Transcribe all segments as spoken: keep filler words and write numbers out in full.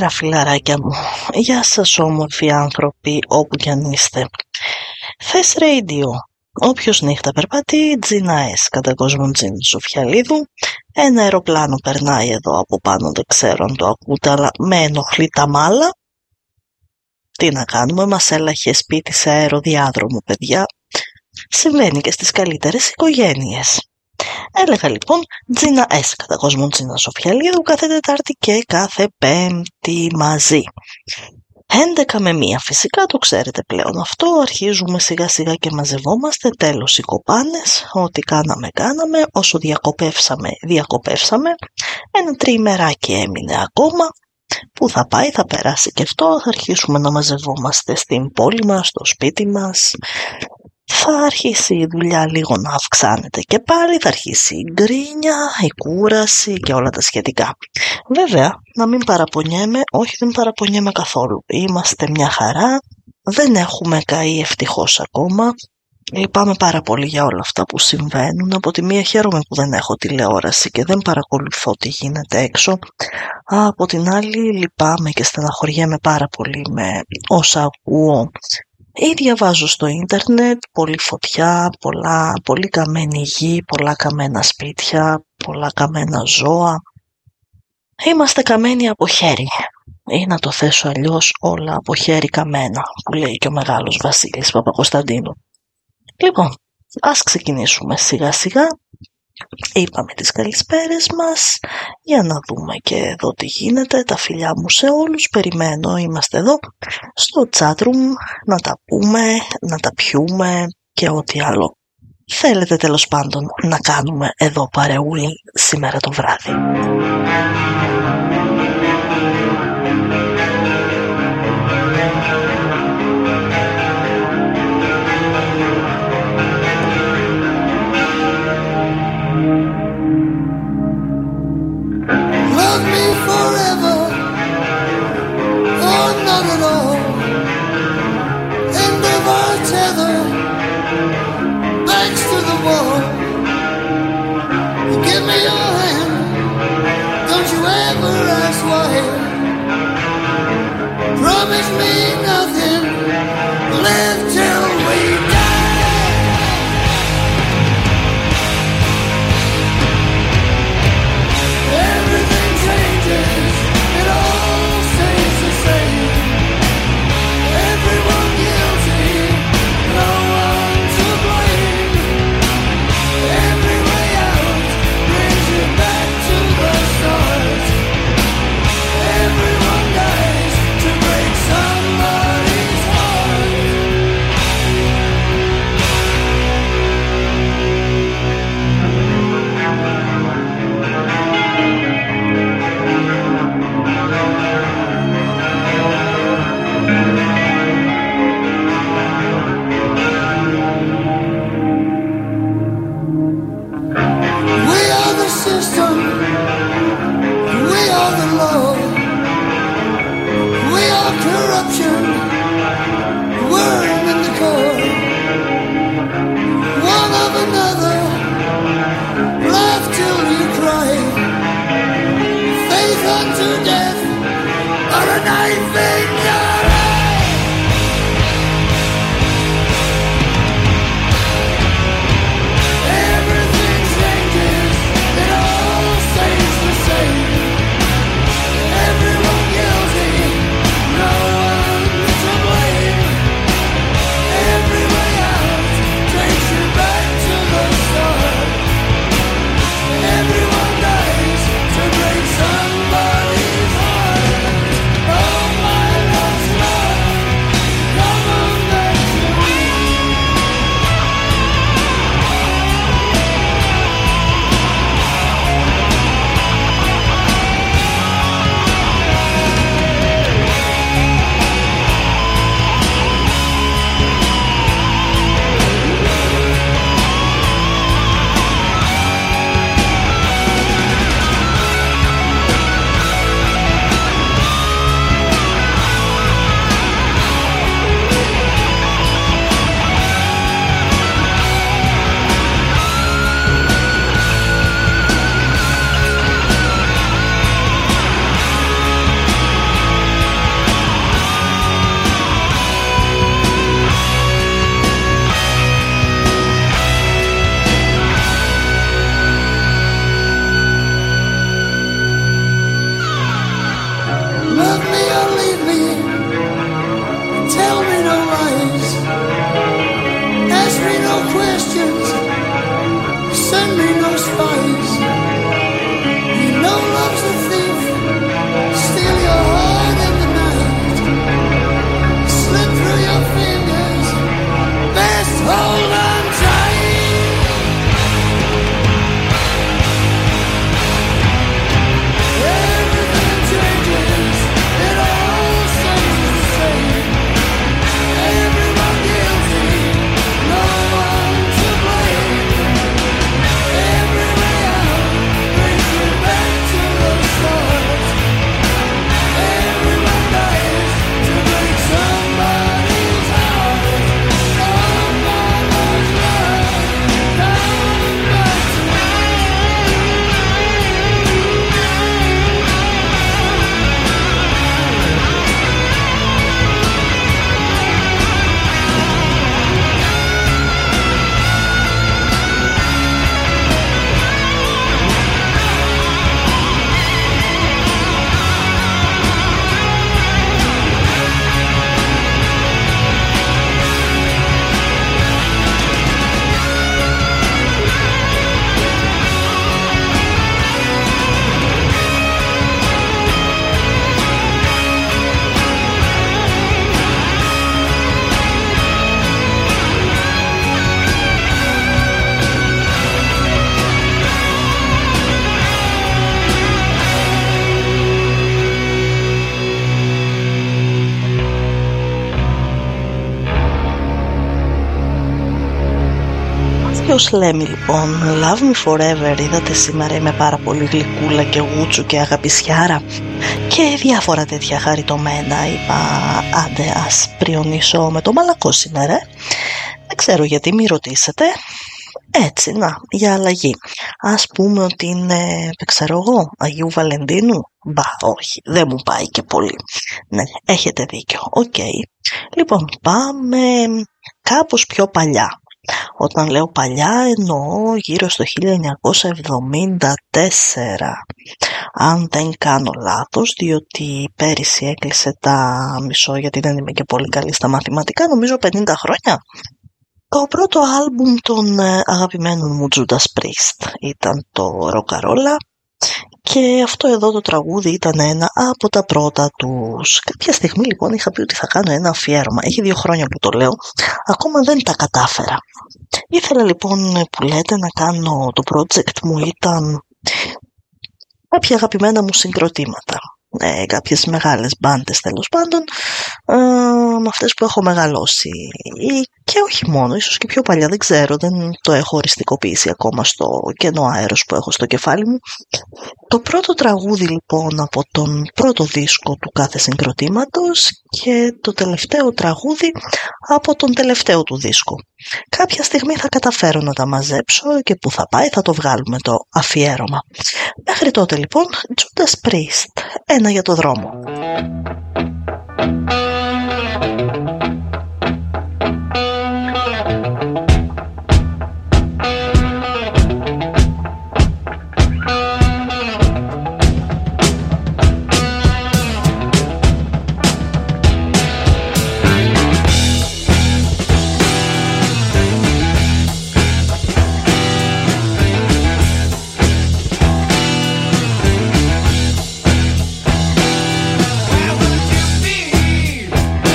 Καλησπέρα φιλαράκια μου. Γεια σας όμορφοι άνθρωποι όπου κι αν είστε. Θες Radio. Όποιος νύχτα περπατεί, Τζινάες κατά κόσμο Τζίνη Σοφιαλίδου. Ένα αεροπλάνο περνάει εδώ από πάνω, δεν ξέρω αν το ακούτε, αλλά με ενοχλεί τα μάλα. Τι να κάνουμε, μας έλαχε σπίτι σε αεροδιάδρομο, παιδιά. Συμβαίνει και στις καλύτερες οικογένειες. Έλεγα λοιπόν Τζίνα S κατά κόσμο Τζίνα Σοφιαλίδου κάθε Τετάρτη και κάθε Πέμπτη μαζί. έντεκα με μία φυσικά, το ξέρετε πλέον αυτό, αρχίζουμε σιγά σιγά και μαζευόμαστε, τέλος οι κοπάνες, ό,τι κάναμε κάναμε, όσο διακοπεύσαμε διακοπεύσαμε, ένα τριημεράκι έμεινε ακόμα, που θα πάει θα περάσει και αυτό, θα αρχίσουμε να μαζευόμαστε στην πόλη μας, στο σπίτι μας. Θα αρχίσει η δουλειά λίγο να αυξάνεται και πάλι, θα αρχίσει η γκρίνια, η κούραση και όλα τα σχετικά. Βέβαια, να μην παραπονιέμαι, όχι δεν παραπονιέμαι καθόλου. Είμαστε μια χαρά, δεν έχουμε καεί ευτυχώς ακόμα. Λυπάμαι πάρα πολύ για όλα αυτά που συμβαίνουν. Από τη μία χαίρομαι που δεν έχω τηλεόραση και δεν παρακολουθώ τι γίνεται έξω. Από την άλλη λυπάμαι και στεναχωριέμαι πάρα πολύ με όσα ακούω ή διαβάζω στο ίντερνετ, πολλή φωτιά, πολλά, πολύ καμένη γη, πολλά καμένα σπίτια, πολλά καμένα ζώα. Είμαστε καμένοι από χέρι, ή να το θέσω αλλιώς όλα από χέρι καμένα, που λέει και ο μεγάλος Βασίλης Παπακοσταντίνου. Λοιπόν, ας ξεκινήσουμε σιγά σιγά. Είπαμε τις καλησπέρες μας, για να δούμε και εδώ τι γίνεται. Τα φιλιά μου σε όλους, περιμένω, είμαστε εδώ στο chatroom να τα πούμε, να τα πιούμε και ό,τι άλλο θέλετε τέλος πάντων να κάνουμε εδώ παρεούλη σήμερα το βράδυ. Promise me nothing, live till we die. Everything changes, it all stays the same. Everyone guilty, no one to blame. Every way out brings you back to the start. Everyone dies to break somebody Φίλος Λέμι λοιπόν, Love Me Forever, είδατε σήμερα είμαι πάρα πολύ γλυκούλα και γούτσου και αγαπησιάρα και διάφορα τέτοια χαριτωμένα. Είπα άντε ας πριονίσω με το μαλακό σήμερα. Δεν ξέρω γιατί, μη ρωτήσετε. Έτσι, να, για αλλαγή. Ας πούμε ότι είναι, δεν ξέρω εγώ, Αγίου Βαλεντίνου. Μπα, όχι, δεν μου πάει και πολύ. Ναι, έχετε δίκιο, οκ. Okay. Λοιπόν, πάμε κάπως πιο παλιά. Όταν λέω παλιά εννοώ γύρω στο χίλια εννιακόσια εβδομήντα τέσσερα. Αν δεν κάνω λάθος, διότι πέρυσι έκλεισε τα μισό, γιατί δεν είμαι και πολύ καλή στα μαθηματικά, νομίζω πενήντα χρόνια. Το πρώτο άλμπουμ των αγαπημένων μου Judas Priest ήταν το Rock'n'Rolla και αυτό εδώ το τραγούδι ήταν ένα από τα πρώτα τους. Κάποια στιγμή λοιπόν είχα πει ότι θα κάνω ένα αφιέρωμα. Έχει δύο χρόνια που το λέω, ακόμα δεν τα κατάφερα. Ήθελα λοιπόν που λέτε να κάνω, το project μου ήταν κάποια αγαπημένα μου συγκροτήματα. Ε, κάποιες μεγάλες μπάντες τέλος πάντων, ε, με αυτές που έχω μεγαλώσει και όχι μόνο, ίσως και πιο παλιά, δεν ξέρω, δεν το έχω οριστικοποιήσει ακόμα στο κενό αέρος που έχω στο κεφάλι μου. Το πρώτο τραγούδι λοιπόν από τον πρώτο δίσκο του κάθε συγκροτήματος και το τελευταίο τραγούδι από τον τελευταίο του δίσκο. Κάποια στιγμή θα καταφέρω να τα μαζέψω και που θα πάει θα το βγάλουμε το αφιέρωμα. Μέχρι τότε λοιπόν, Judas Priest, ένα για το δρόμο. Where would you be?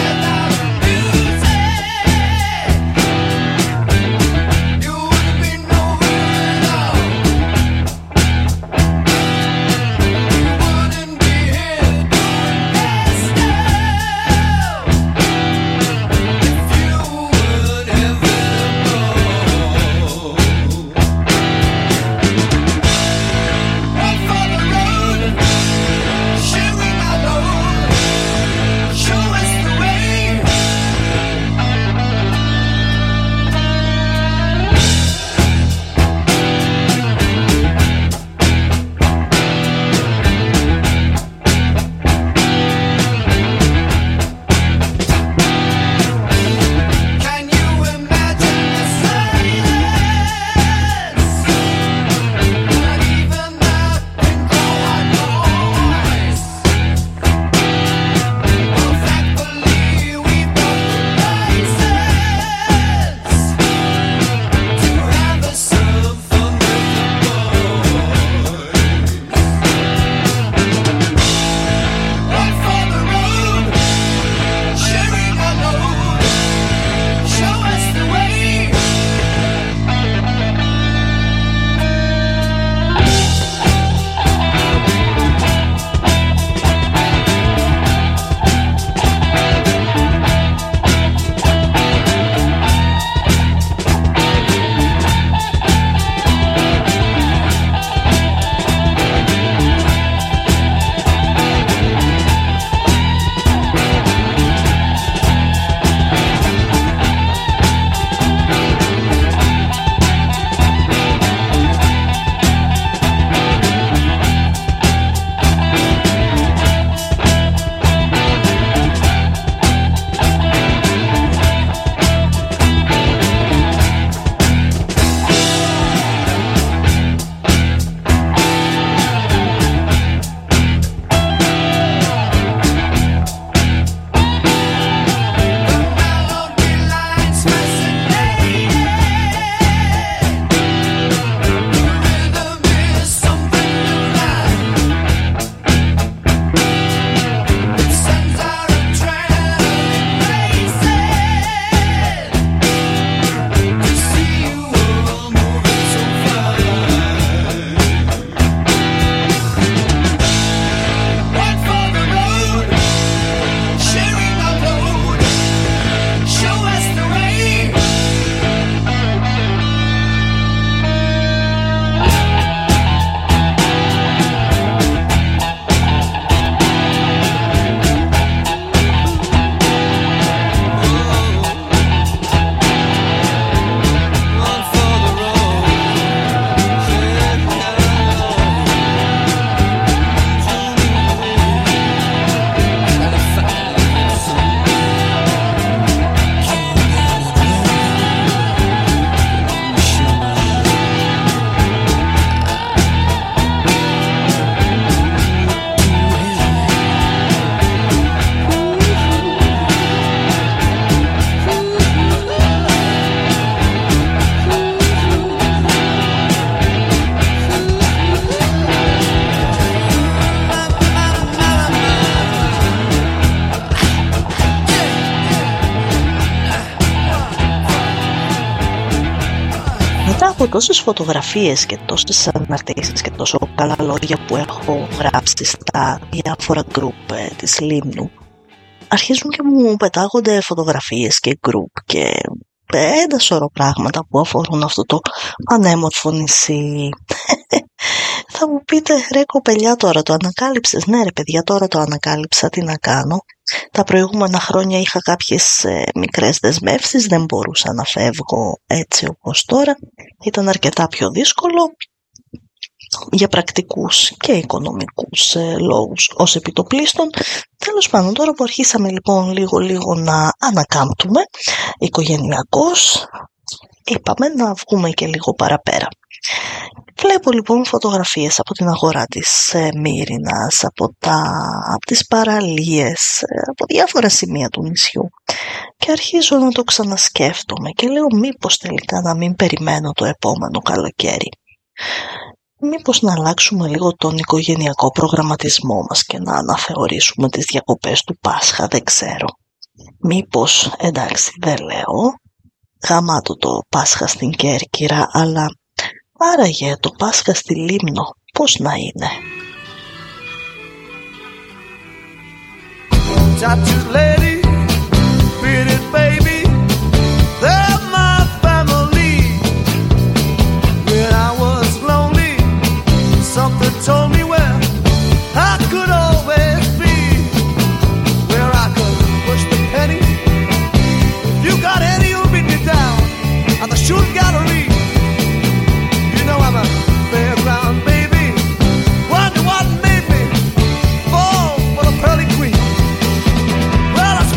έχω τόσες φωτογραφίες και τόσες αναρτήσεις και τόσο καλά λόγια που έχω γράψει στα διάφορα γκρουπ ε, της Λίμνου. Αρχίζουν και μου πετάγονται φωτογραφίες και γκρουπ και ένα σωρό πράγματα που αφορούν αυτό το ανέμορφο νησί. Θα μου πείτε, ρε κοπελιά, τώρα το ανακάλυψες? Ναι ρε παιδιά, τώρα το ανακάλυψα, τι να κάνω. Τα προηγούμενα χρόνια είχα κάποιες ε, μικρές δεσμεύσεις, δεν μπορούσα να φεύγω έτσι όπως τώρα. Ήταν αρκετά πιο δύσκολο για πρακτικούς και οικονομικούς ε, λόγους ως επιτοπλίστων. Τέλος πάντων, τώρα που αρχίσαμε λοιπόν λίγο λίγο να ανακάμπτουμε οικογενειακώς, είπαμε να βγούμε και λίγο παραπέρα. Βλέπω λοιπόν φωτογραφίες από την αγορά της ε, Μύρινας, από, τα, από τις παραλίες, ε, από διάφορα σημεία του νησιού και αρχίζω να το ξανασκέφτομαι και λέω μήπως τελικά να μην περιμένω το επόμενο καλοκαίρι. Μήπως να αλλάξουμε λίγο τον οικογενειακό προγραμματισμό μας και να αναθεωρήσουμε τις διακοπές του Πάσχα, δεν ξέρω. Μήπως, εντάξει δεν λέω, γαμάτο το Πάσχα στην Κέρκυρα, αλλά άραγε το Πάσχα στη Λίμνο πώς να είναι? Tattooed lady, bearded baby, they're my family. When I was lonely, something told me where I could always be, where I could push the penny. If you got any, you'll beat me down at the shooting gallery. You know I'm a fairground baby. Wonder what made me fall for the pearly queen. Well, I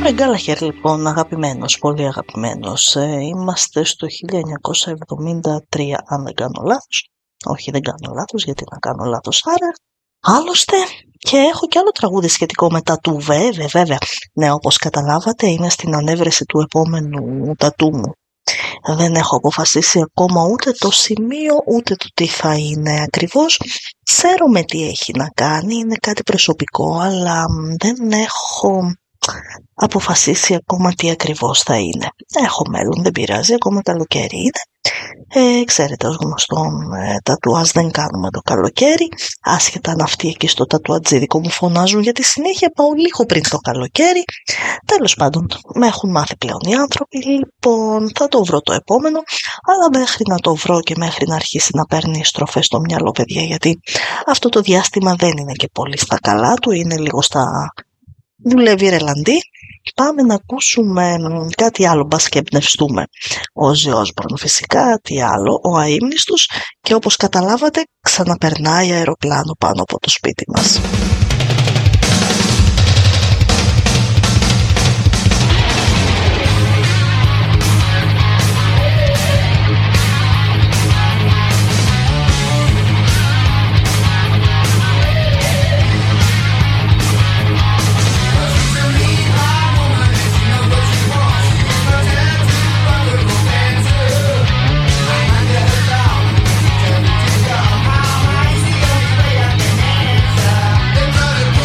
Μούρι Γκάλαχερ λοιπόν, αγαπημένος, πολύ αγαπημένος. Ε, είμαστε στο χίλια εννιακόσια εβδομήντα τρία, αν δεν κάνω λάθος. Όχι, δεν κάνω λάθος, γιατί να κάνω λάθος άρα. Άλλωστε, και έχω και άλλο τραγούδι σχετικό με τατού, βέβαια, βέβαια. Ναι, όπως καταλάβατε, είναι στην ανέβρεση του επόμενου τατού μου. Δεν έχω αποφασίσει ακόμα ούτε το σημείο, ούτε το τι θα είναι ακριβώς. Ξέρω με τι έχει να κάνει, είναι κάτι προσωπικό, αλλά δεν έχω αποφασίσει ακόμα τι ακριβώς θα είναι. Έχω μέλλον, δεν πειράζει, ακόμα καλοκαίρι είναι. Ε, ξέρετε, ως γνωστόν, ε, τατουάζ δεν κάνουμε το καλοκαίρι, άσχετα αν αυτοί εκεί στο τατουατζίδικο μου φωνάζουν για τη συνέχεια, πάω λίγο πριν το καλοκαίρι. Τέλος πάντων, με έχουν μάθει πλέον οι άνθρωποι, λοιπόν θα το βρω το επόμενο, αλλά μέχρι να το βρω και μέχρι να αρχίσει να παίρνει στροφές στο μυαλό, παιδιά, γιατί αυτό το διάστημα δεν είναι και πολύ στα καλά του, είναι λίγο στα... δουλεύει ρελαντί. Πάμε να ακούσουμε κάτι άλλο, μπας και εμπνευστούμε. Ο Ozzy Osbourne φυσικά, τι άλλο, ο αείμνηστος, και όπως καταλάβατε ξαναπερνάει αεροπλάνο πάνω από το σπίτι μας. Thank you.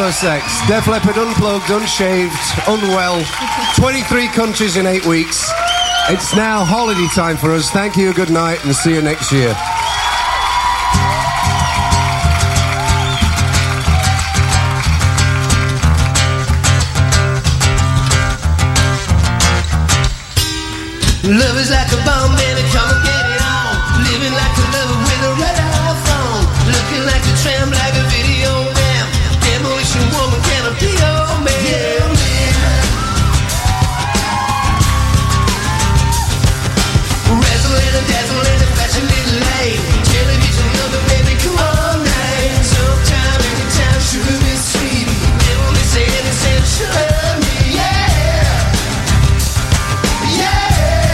No Sex. Def Leppard unplugged, unshaved, unwell. twenty-three countries in eight weeks. It's now holiday time for us. Thank you, good night, and see you next year. Love is like a bomb, baby, come and get it on. Living like a lover with a red eye phone. Looking like a tramp, like a video man. Demolition woman, can I be your man? Yeah, man. Wrestling and dazzling and flashing little light. Television lover, baby, come on night. Sometime, every time, sugar is sweet. Never miss any sense, sugar me, yeah. Yeah.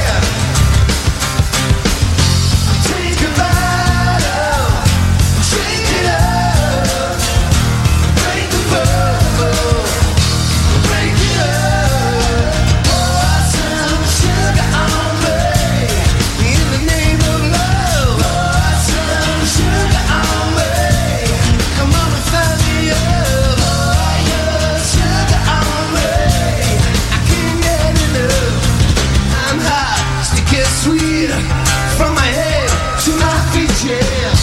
From my head to my feet, yeah.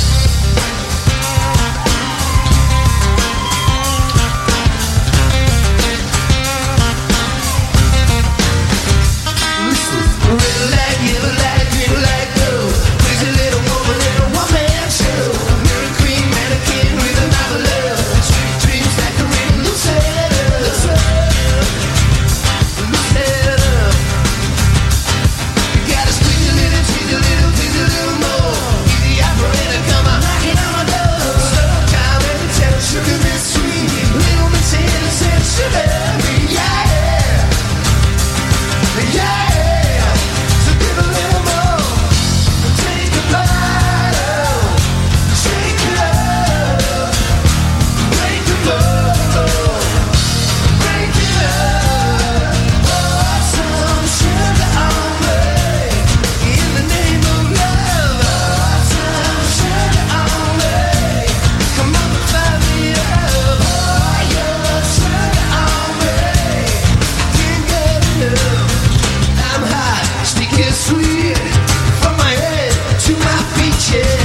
Listen, red light, yellow light, green light, go. Crazy little woman in a one-man show. Mary Queen, mannequin with a knife of love. Sweet dreams like a ring, loose head up, loose head up. You gotta squeeze a little, squeeze a little, squeeze a little more. Get the operator, come on, knocking on my door. Sometime every time, sugar is sweet. Little Miss Hannah said, sugar me, yeah. Yeah, so give a little more. Take a bite, oh. Shake it up. Break the bowl. Break it up. Pour some sugar on me. In the name of love, pour some sugar on me. Come on and find me up. Pour your sugar on me. Can't get enough. I'm hot, sticky sweet. From my head to my feet, yeah.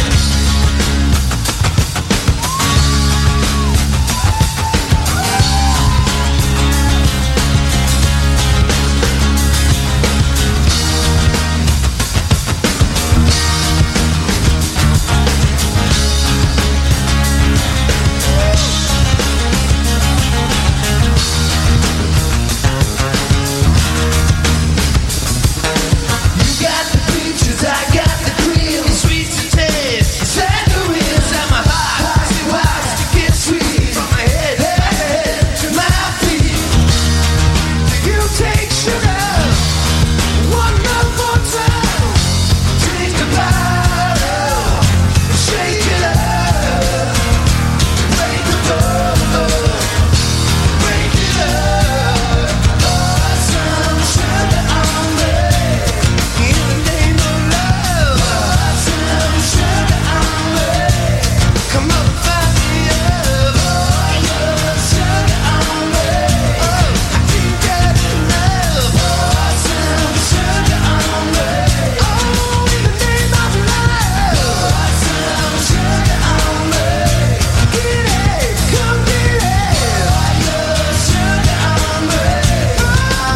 You got the peaches, I got the cream. Sweet to taste, tangerines at my heart. See why sticky sweet. From my head, head to my feet. You take sugar one more time. Take a bottle, shake it up. Break the bowl, break it up. Pour some sugar on me. In the name of love, pour some sugar on me. Come on, find me up. Pour your sugar on me. Oh, I can't get enough. Pour some sugar on me. Oh, in the name of love, pour some sugar on me. Get it, come get it. Pour your sugar on me. Oh,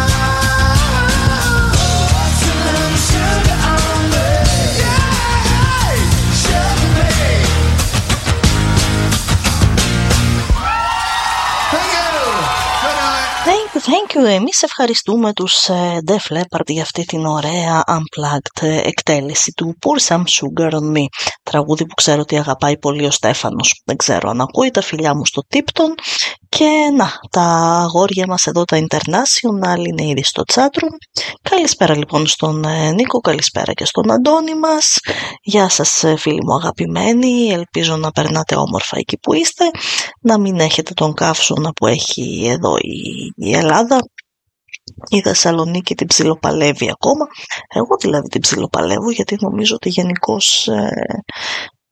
pour some sugar on me. Yeah, sugar me. Thank you. Good night. Thank you, thank you. Εμείς ευχαριστούμε τους ε, Def Leppard για αυτή την ωραία unplugged ε, εκτέλεση του Pour Some Sugar on Me. Τραγούδι που ξέρω ότι αγαπάει πολύ ο Στέφανος. Δεν ξέρω αν ακούει, τα φιλιά μου στο Tipton. Και να, τα αγόρια μας εδώ τα International είναι ήδη στο chatroom. Καλησπέρα λοιπόν στον ε, Νίκο, καλησπέρα και στον Αντώνη μας. Γεια σας ε, φίλοι μου αγαπημένοι, ελπίζω να περνάτε όμορφα εκεί που είστε, να μην έχετε τον καύσωνα που έχει εδώ η, η Ελλάδα. Η Θεσσαλονίκη την ψιλοπαλεύει ακόμα. Εγώ δηλαδή την ψιλοπαλεύω, γιατί νομίζω ότι γενικώς ε,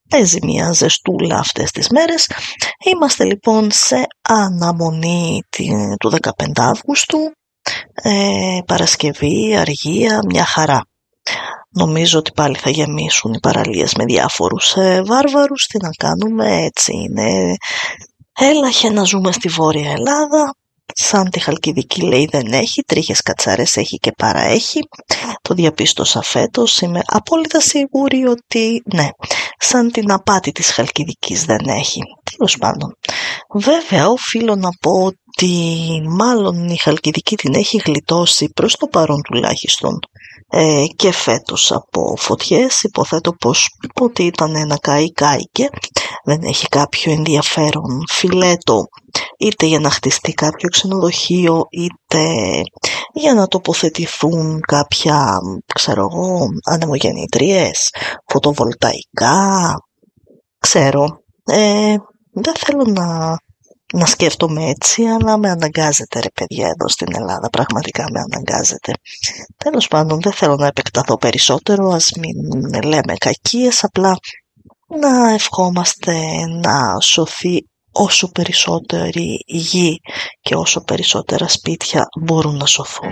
παίζει μια ζεστούλα αυτές τις μέρες. Είμαστε λοιπόν σε αναμονή του δεκαπέντε Αυγούστου, ε, Παρασκευή, αργία, μια χαρά. Νομίζω ότι πάλι θα γεμίσουν οι παραλίες με διάφορους ε, βάρβαρους. Τι να κάνουμε, έτσι είναι. Έλαχε να ζούμε στη Βόρεια Ελλάδα. Σαν τη Χαλκιδική λέει δεν έχει, τρίχες κατσαρές έχει και παραέχει. Το διαπίστωσα φέτος, είμαι απόλυτα σίγουρη ότι ναι, σαν την απάτη της Χαλκιδικής δεν έχει. Τέλος πάντων, βέβαια οφείλω να πω ότι μάλλον η Χαλκιδική την έχει γλιτώσει προς το παρόν τουλάχιστον ε, και φέτος από φωτιές. Υποθέτω πως ότι ήταν ένα καεί κάηκε, δεν έχει κάποιο ενδιαφέρον φιλέτο είτε για να χτιστεί κάποιο ξενοδοχείο είτε για να τοποθετηθούν κάποια, ξέρω εγώ, ανεμογεννήτριες, φωτοβολταϊκά, ξέρω. Ε, δεν θέλω να, να σκέφτομαι έτσι, αλλά με αναγκάζεται ρε παιδιά εδώ στην Ελλάδα, πραγματικά με αναγκάζεται. Τέλος πάντων, δεν θέλω να επεκταθώ περισσότερο, ας μην λέμε κακίες, απλά να ευχόμαστε να σωθεί όσο περισσότερη γη και όσο περισσότερα σπίτια μπορούν να σωθούν.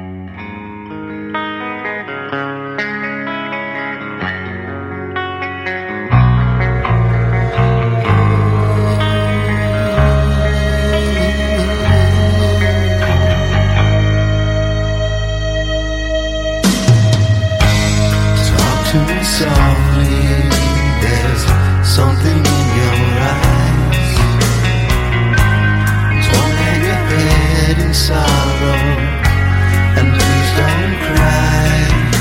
Talk to me softly, there's something in your eyes. Don't hang your head in sorrow, and please don't cry.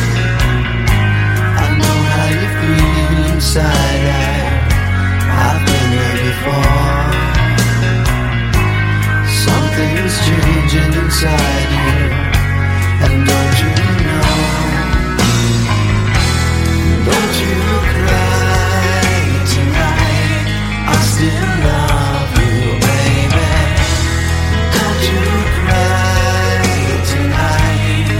I know how you feel inside, I, I've been there before. Something's changing inside you, and don't you know? Don't you cry tonight, I still love you, baby. Don't you cry tonight.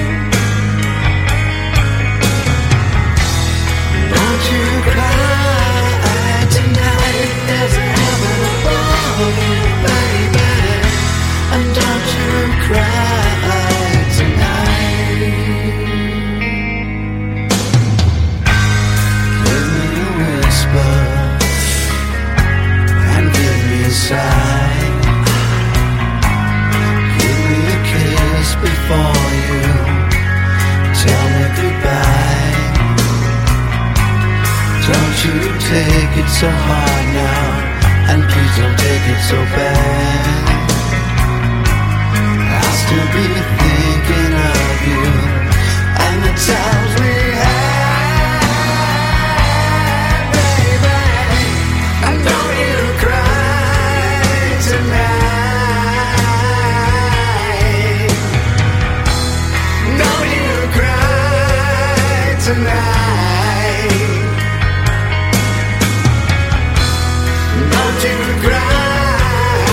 Don't you cry tonight, there's a heaven above you, baby. And don't you cry tonight. Give me a whisper and give me a sigh. Give me a kiss before you tell me goodbye. Don't you take it so hard now, and please don't take it so bad. I'll still be thinking of you and the times we had, baby. And don't you cry tonight. Don't you cry tonight. Don't you cry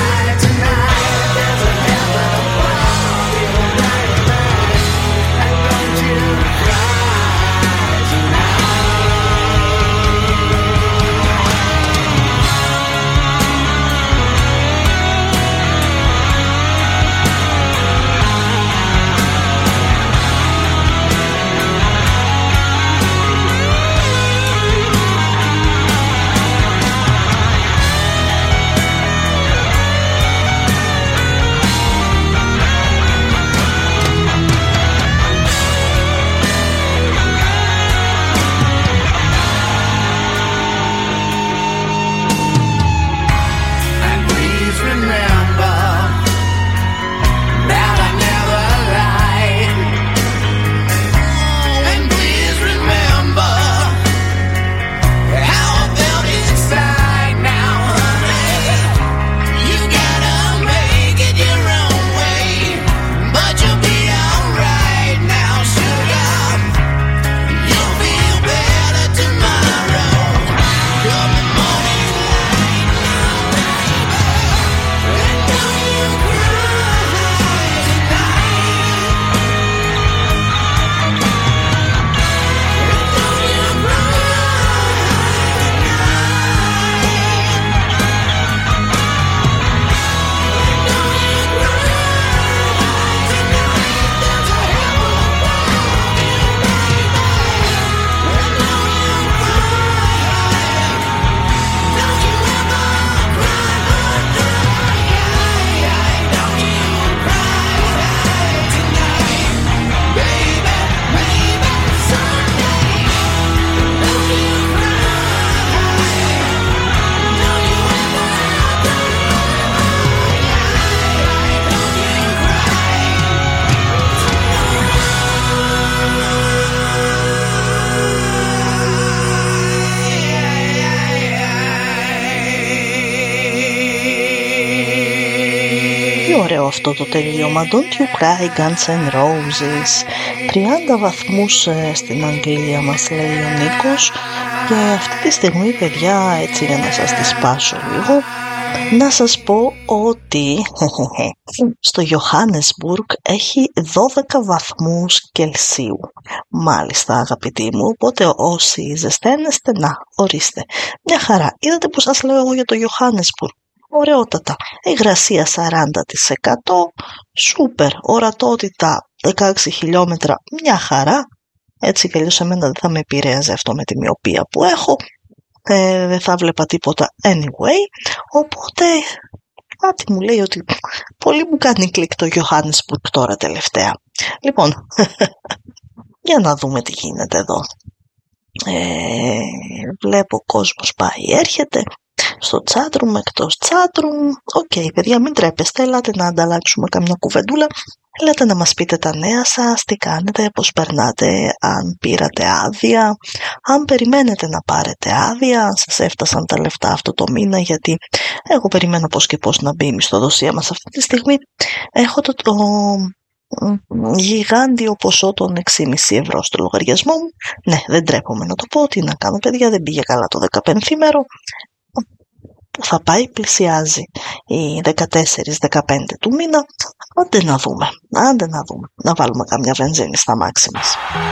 ωραίο αυτό το τελείωμα. Don't you cry, Guns N' Roses. τριάντα βαθμούς στην Αγγλία μας λέει ο Νίκος. Και αυτή τη στιγμή, παιδιά, έτσι για να σας τη σπάσω λίγο, να σας πω ότι στο Johannesburg έχει δώδεκα βαθμούς Κελσίου. Μάλιστα, αγαπητοί μου, οπότε όσοι ζεσταίνεστε, να, ορίστε. Μια χαρά. Είδατε που σας λέω εγώ για το Johannesburg. Ωραιότατα. Υγρασία σαράντα τοις εκατό. Σούπερ. Ορατότητα δεκαέξι χιλιόμετρα. Μια χαρά. Έτσι κι αλλιώς εμένα δεν θα με επηρέαζε αυτό με τη μοιοπία που έχω. Ε, δεν θα βλέπα τίποτα anyway. Οπότε κάτι μου λέει ότι πολύ μου κάνει κλικ το Johannesburg τώρα τελευταία. Λοιπόν, για να δούμε τι γίνεται εδώ. Ε, βλέπω κόσμος πάει έρχεται. Στο chatroom, εκτός chatroom. Οκ, okay, παιδιά, μην τρέπεστε, ελάτε να ανταλλάξουμε καμιά κουβεντούλα. Ελάτε να μας πείτε τα νέα σας, τι κάνετε, πώς περνάτε, αν πήρατε άδεια, αν περιμένετε να πάρετε άδεια, αν σας έφτασαν τα λεφτά αυτό το μήνα, γιατί εγώ περιμένω πώς και πώς να μπει η μισθοδοσία μας αυτή τη στιγμή. Έχω το, το γιγάντιο ποσό των έξι κόμμα πέντε ευρώ στο λογαριασμό μου. Ναι, δεν τρέπομαι να το πω, τι να κάνω παιδιά, δεν πήγε καλά το δεκαπενθήμερο. Που θα πάει, πλησιάζει οι δεκατέσσερις δεκαπέντε του μήνα. Άντε να δούμε, άντε να δούμε, να βάλουμε καμιά βενζίνη στα μάξι μας.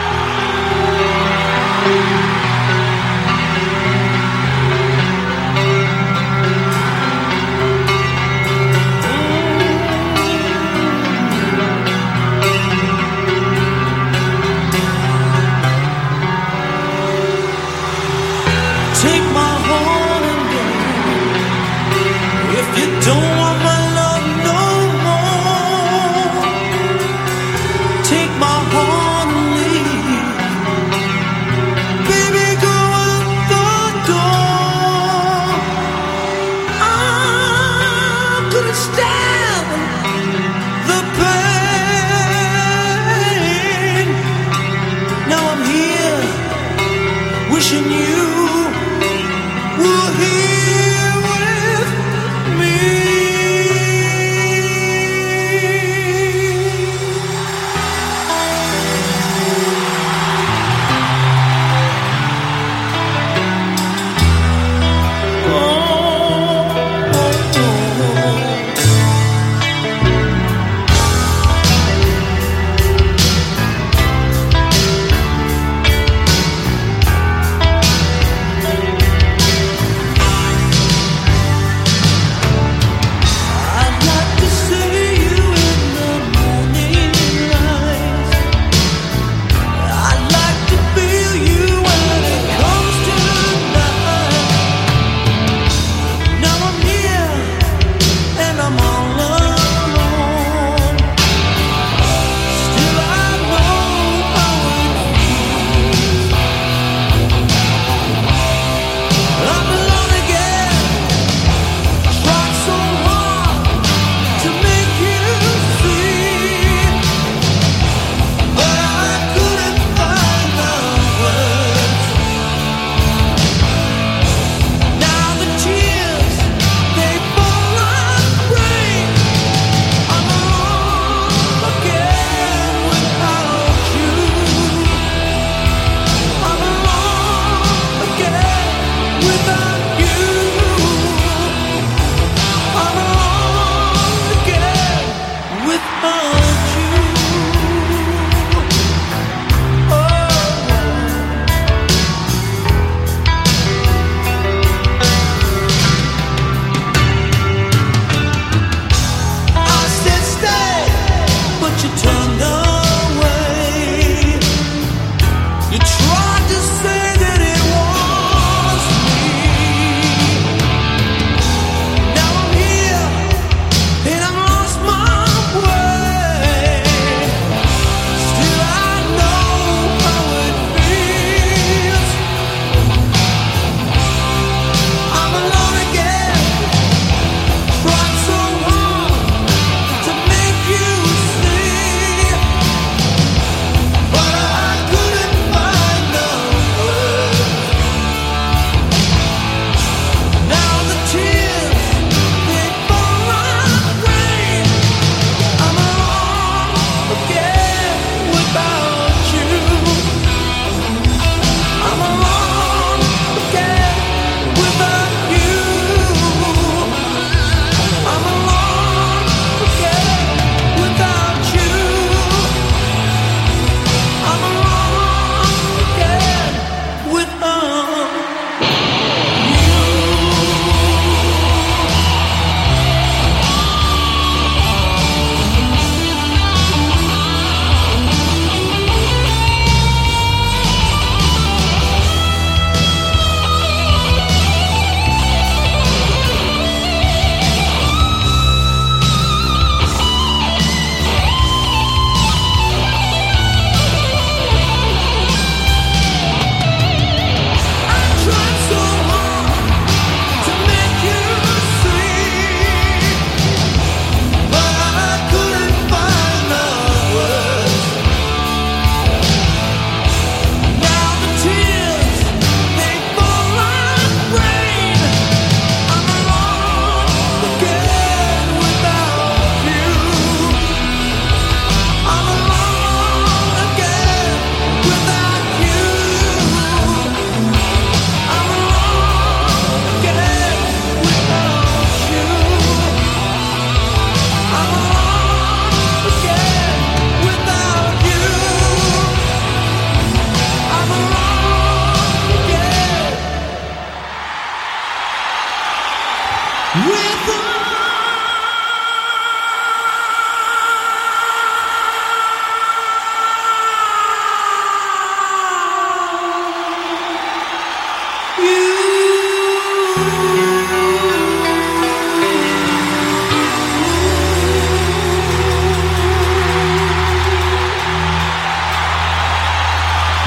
Take my heart and go. If you don't want my love no more, take my heart and leave. Baby, go out the door. I couldn't stand the pain. Now I'm here wishing you were here with me.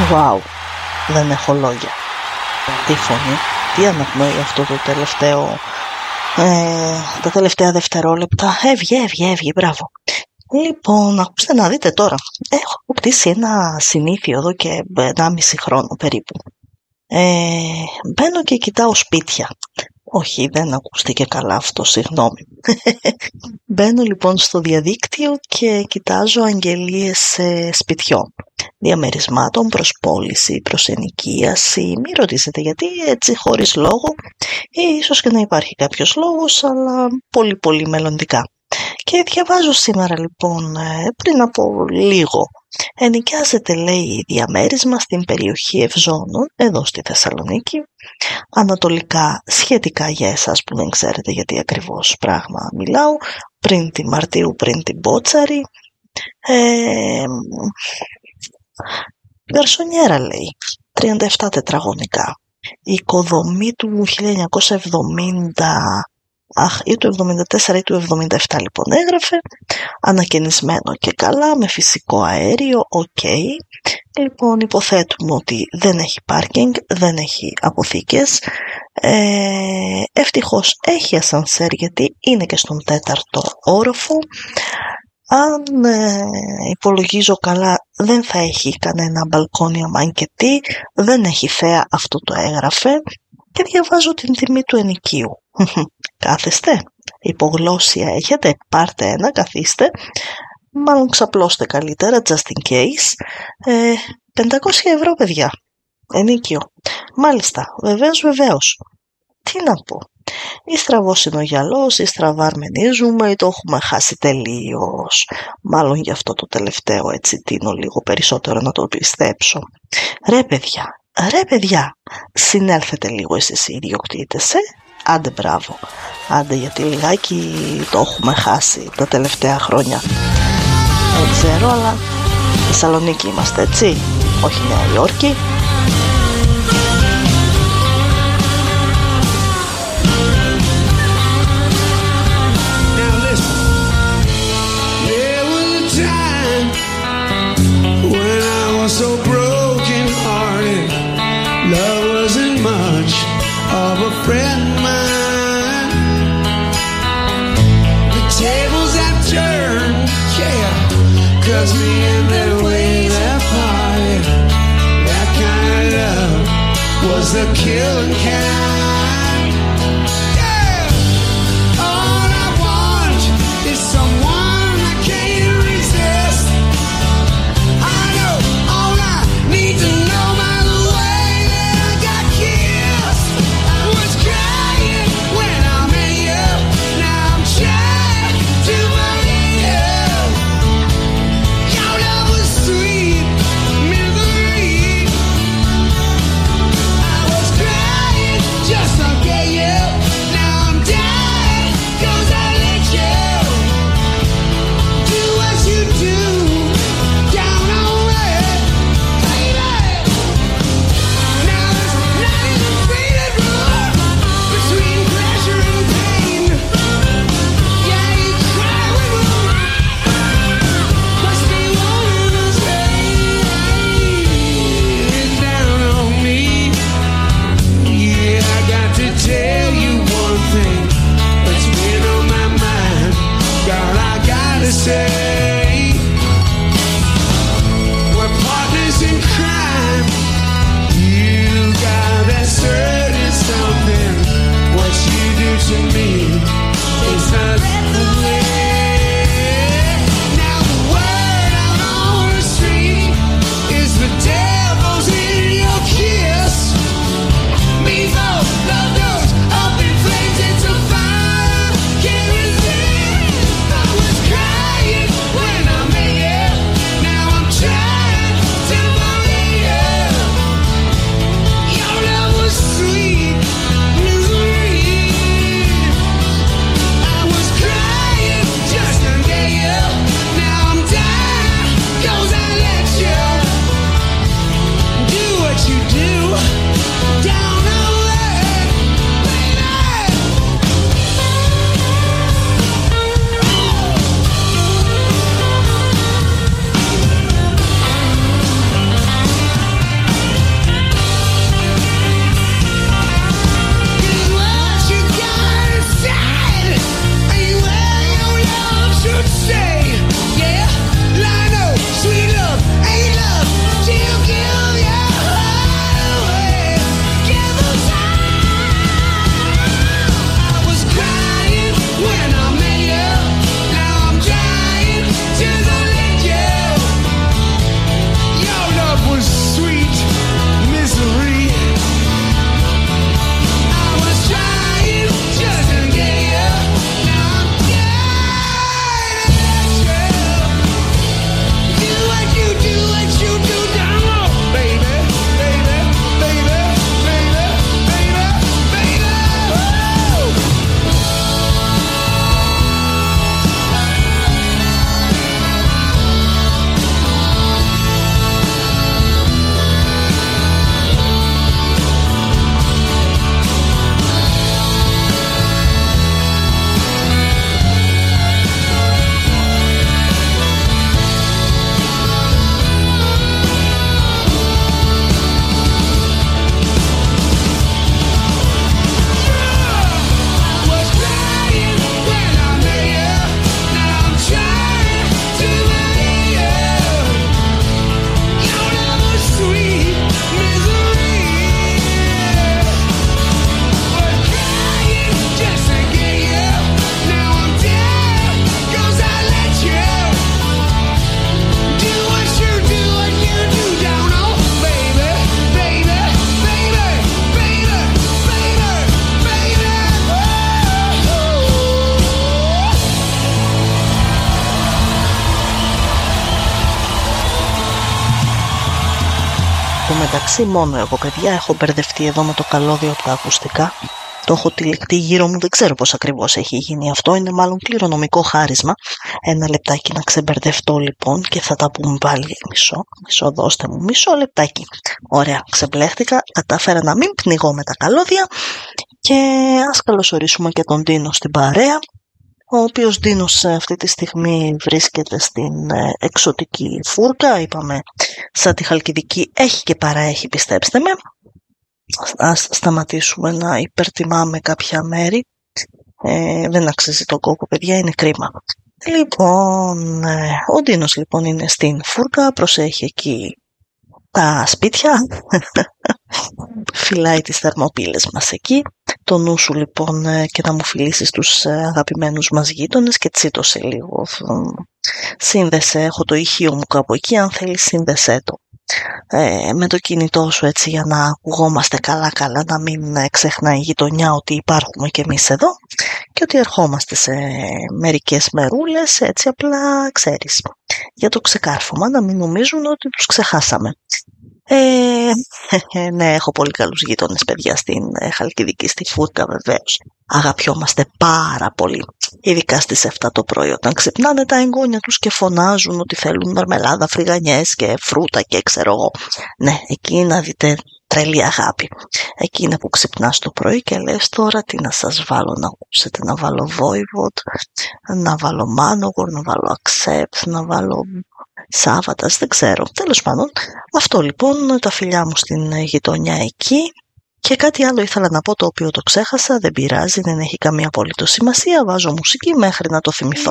Wow, δεν έχω λόγια. Τι φωνή, τι αναπνοεί αυτό το τελευταίο, ε, τα τελευταία δευτερόλεπτα. Έβγε, έβγε, έβγε, μπράβο. Λοιπόν, ακούστε να δείτε τώρα. Έχω αποκτήσει ένα συνήθειο εδώ και ένα μισή χρόνο περίπου. Ε, μπαίνω και κοιτάω σπίτια. Όχι, δεν ακούστηκε καλά αυτό, συγγνώμη. Μπαίνω λοιπόν στο διαδίκτυο και κοιτάζω αγγελίες ε, σπιτιών, διαμερισμάτων προς πώληση, προς ενοικίαση. Μην ρωτήσετε γιατί, έτσι χωρίς λόγο, ή ίσως και να υπάρχει κάποιος λόγος, αλλά πολύ πολύ μελλοντικά. Και διαβάζω σήμερα λοιπόν, πριν από λίγο, ενοικιάζεται λέει διαμέρισμα στην περιοχή Ευζώνων, εδώ στη Θεσσαλονίκη, ανατολικά σχετικά για εσάς που δεν ξέρετε γιατί ακριβώς πράγμα μιλάω, πριν τη Μαρτίου, πριν την Μπότσαρη. Ε, Γαρσονιέρα λέει, τριάντα επτά τετραγωνικά. Η οικοδομή του χίλια εννιακόσια εβδομήντα, αχ, ή του εβδομήντα τέσσερα ή του εβδομήντα επτά λοιπόν έγραφε, ανακαινισμένο και καλά, με φυσικό αέριο, οκ. Okay. Λοιπόν, υποθέτουμε ότι δεν έχει πάρκινγκ, δεν έχει αποθήκες. Ε, ευτυχώς έχει ασανσέρ γιατί είναι και στον τέταρτο όροφο. Αν ε, υπολογίζω καλά δεν θα έχει κανένα μπαλκόνι αμάν και τι, δεν έχει θέα, αυτό το έγραφε. Και διαβάζω την τιμή του ενοικίου. Κάθεστε, υπογλώσσια έχετε, πάρτε ένα, καθίστε, μάλλον ξαπλώστε καλύτερα, just in case. ε, πεντακόσια ευρώ παιδιά, ενοίκιο. Μάλιστα, βεβαίως βεβαίως. Τι να πω, ή στραβός είναι ο γυαλός, ή στραβά αρμενίζουμε, ή το έχουμε χάσει τελείως. Μάλλον γι' αυτό το τελευταίο έτσι τίνω λίγο περισσότερο να το πιστέψω. Ρε παιδιά, ρε παιδιά, συνέλθετε λίγο εσείς οι ιδιοκτήτες, ε? Άντε μπράβο, άντε γιατί λιγάκι το έχουμε χάσει τα τελευταία χρόνια. Δεν ξέρω, αλλά Θεσσαλονίκη είμαστε, έτσι, όχι Νέα Υόρκη. So broken hearted, love wasn't much of a friend of mine. The tables have turned, yeah, 'cause me and their ways have parted. That kind of love was the killing kind. Yeah, all I want is someone I can't resist. I know need to know by the way that I got kissed. I was crying when I met you. Now I'm trying to believe your love was sweet misery. I was crying just to get you. Now I'm dying 'cause I let you do what you do down on me. Tell you one thing that's been on my mind, girl, I gotta say, we're partners in crime. You got that certain something, what you do to me is not the way. Now the word out on the street is the devil's in your kiss. Me though, love goes up in flames, it's a fire, can't resist. I was crying μεταξύ μόνο εγώ, παιδιά, έχω μπερδευτεί εδώ με το καλώδιο από τα ακουστικά. Το έχω τυλιχτεί γύρω μου, δεν ξέρω πώς ακριβώς έχει γίνει αυτό. Είναι μάλλον κληρονομικό χάρισμα. Ένα λεπτάκι να ξεμπερδευτώ λοιπόν και θα τα πούμε πάλι. Μισό, μισό, δώστε μου μισό λεπτάκι. Ωραία, ξεμπλέχτηκα, κατάφερα να μην πνιγώ με τα καλώδια. Και ας καλωσορίσουμε και τον Ντίνο στην παρέα, ο οποίος Ντίνος αυτή τη στιγμή βρίσκεται στην εξωτική φούρκα. Είπαμε, σαν τη Χαλκιδική έχει και παραέχει, πιστέψτε με. Ας σταματήσουμε να υπερτιμάμε κάποια μέρη. Ε, δεν αξίζει τον κόπο, παιδιά, είναι κρίμα. Λοιπόν, ε, ο Ντίνος λοιπόν είναι στην φούρκα, προσέχει εκεί τα σπίτια, φυλάει τις θερμοπύλες μας εκεί. Το νου σου λοιπόν και να μου φιλήσεις τους αγαπημένους μας γείτονες και τσίτωσε λίγο. Σύνδεσε, έχω το ηχείο μου κάπου εκεί, αν θέλεις σύνδεσέ το. Ε, με το κινητό σου έτσι για να ακουγόμαστε καλά καλά, να μην ξεχνάει η γειτονιά ότι υπάρχουμε κι εμείς εδώ και ότι ερχόμαστε σε μερικές μερούλες, έτσι απλά ξέρεις, για το ξεκάρφωμα, να μην νομίζουν ότι τους ξεχάσαμε. Ε, ναι, έχω πολύ καλούς γείτονες, παιδιά, στην Χαλκιδική, στη φούρκα βεβαίως. Αγαπιόμαστε πάρα πολύ, ειδικά στις εφτά το πρωί όταν ξυπνάνε τα εγγόνια τους και φωνάζουν ότι θέλουν μαρμελάδα, φρυγανιές και φρούτα και ξέρω εγώ. Ναι, εκεί να δείτε τρελή αγάπη. Εκεί είναι που ξυπνάς το πρωί και λες τώρα τι να σας βάλω να ακούσετε, να βάλω Voivod, να βάλω Manowar, να βάλω Accept, να βάλω Σάββατας, δεν ξέρω. Τέλος πάντων, αυτό λοιπόν, τα φιλιά μου στην γειτονιά εκεί. Και κάτι άλλο ήθελα να πω, το οποίο το ξέχασα, δεν πειράζει, δεν έχει καμία απολύτως σημασία, βάζω μουσική μέχρι να το θυμηθώ.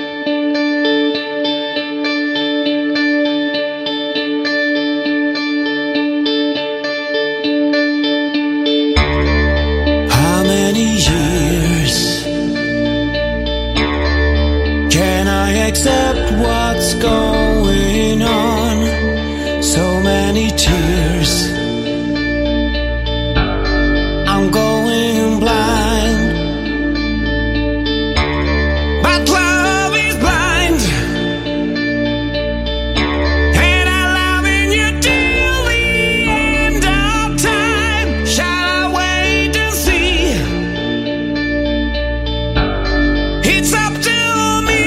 How many years can I accept what's going on? So many tears, I'm going blind, but love is blind, and I'm loving you till the end of time. Shall I wait and see? It's up to me.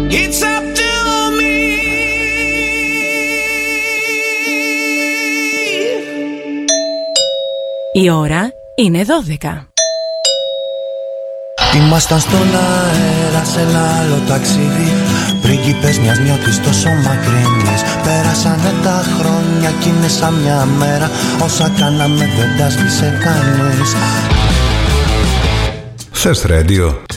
It's up to me. Η ώρα είναι δώδεκα. Ήμασταν στον αέρα σε ένα άλλο ταξίδι, πρίγκιπες μιας νιώτης τόσο μακρινής. Πέρασανε τα χρόνια κι είναι σαν μια μέρα, όσα κάναμε δεν τα σβήσε κανείς. First Radio